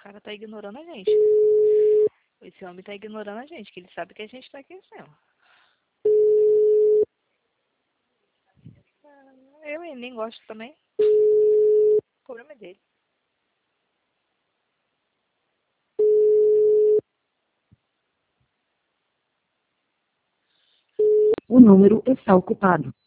cara tá ignorando a gente. Esse homem tá ignorando a gente, que ele sabe que a gente tá aqui em cima. Eu nem gosto também. O problema é dele. O número está ocupado.